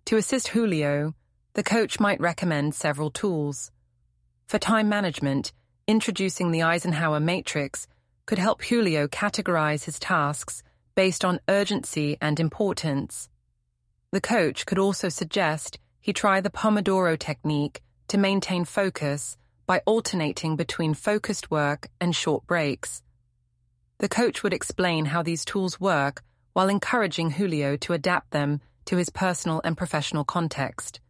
To assist Julio, the coach might recommend several tools. For time management, introducing the Eisenhower matrix could help Julio categorize his tasks based on urgency and importance. The coach could also suggest he try the Pomodoro technique to maintain focus by alternating between focused work and short breaks. The coach would explain how these tools work while encouraging Julio to adapt them to his personal and professional context.